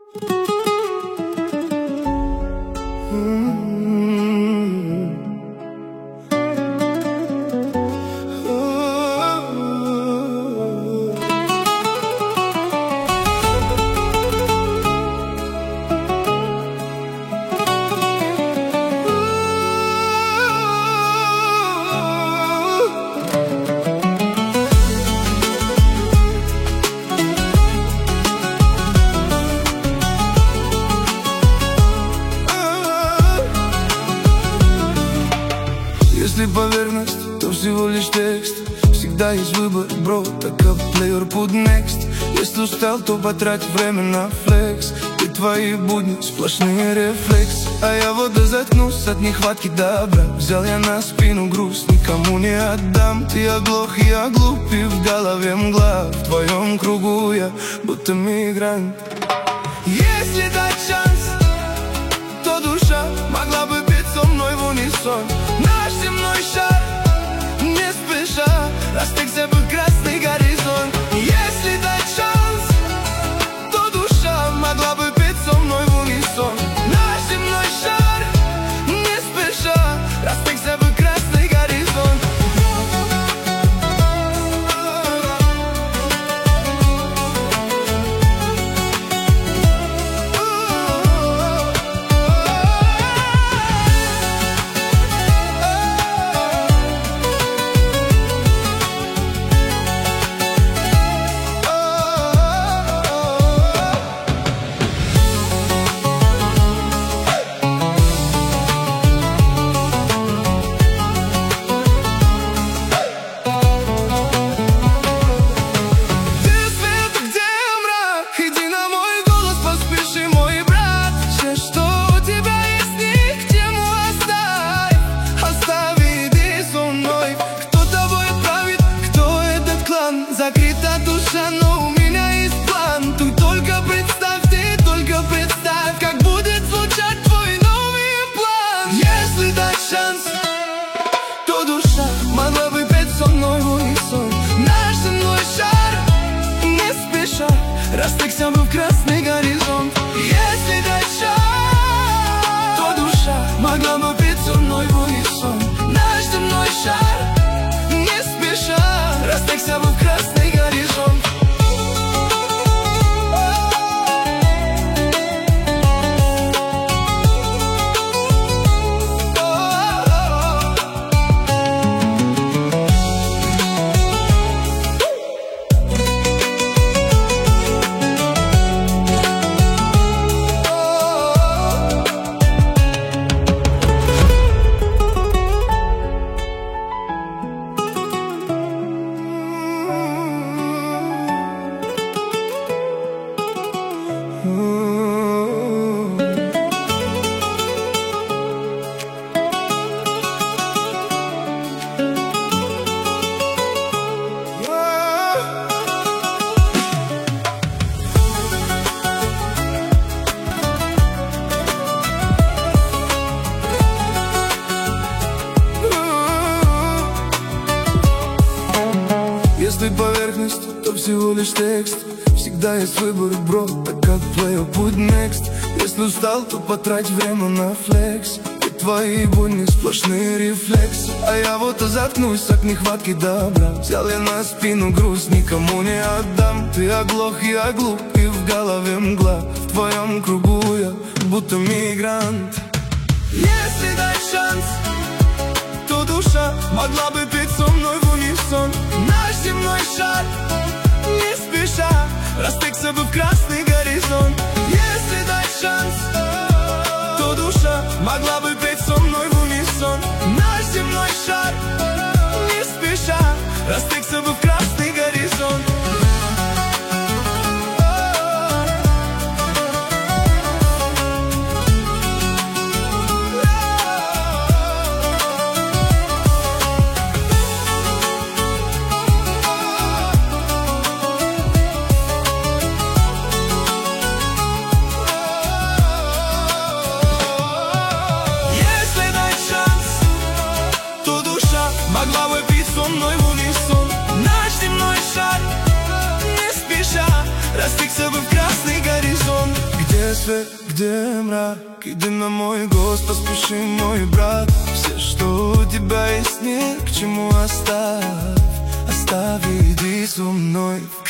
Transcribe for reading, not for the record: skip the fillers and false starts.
Если поверхность, то всего лишь текст. Всегда есть выбор, бро, так как player put next. Если устал, то потрать время на флекс. И твои будни сплошные рефлекс. А я вот и заткнулся от нехватки добра. Взял я на спину груз, никому не отдам. Ты оглох, я глуп, и в голове мгла. В твоем кругу я будто мигрант. Если дать шанс, то душа могла бы петь со мной в унисон. Наш земной шар, не спеша, растекся бы красный горизонт. Если дать шанс, то душа могла бы петь со мной в унисон. Наш земной шар, не спеша, растекся бы красный горизонт. Закрыта душа, но у меня есть план. Ты только представь, как будет звучать твой новый план. Если дать шанс, то душа могла бы петь со мной в унисон. Наш земной шар, не спеша, растекся бы в красный горизонт. Если дать шанс, то душа могла бы петь со мной в унисон. Наш земной шар, не спеша, растекся бы в красный горизонт. Если поверхность, то всего лишь текст. Всегда есть выбор, бро, так как player put next. Если устал, то потрать время на флекс. И твои будни сплошные рефлексы. А я вот и заткнусь от нехватки добра. Взял я на спину груз, никому не отдам. Ты оглох, я глуп, и в голове мгла. В твоем кругу я будто мигрант. Если дать шанс, то душа могла бы петь со мной в унисон. Наш земной шар, не спеша, растекся бы в красный горизонт. Если дать шанс, то душа могла бы петь со мной в унисон. Наш земной шар, не спеша, растекся бы в красный горизонт. улице, где мрак. Иди на мой гость, поспеши, мой брат. Все, что у тебя есть, ни к чему оставь. Оставь и иди со мной в